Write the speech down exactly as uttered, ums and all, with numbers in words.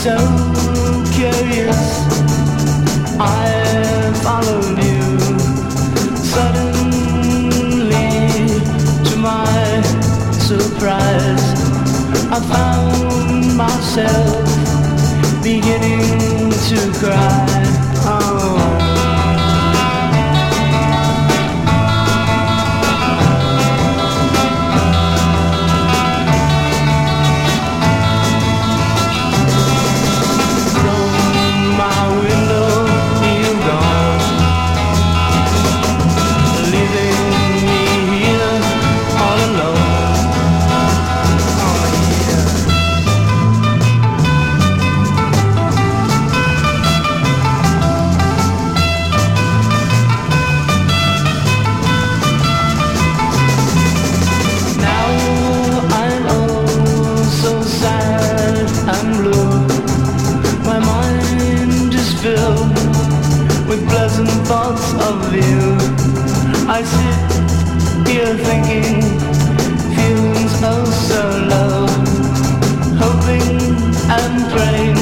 so curious. I followed you suddenly. To my surprise, I found myself beginning to cry. Oh. With pleasant thoughts of you, I sit here thinking, feelings oh so low, hoping and praying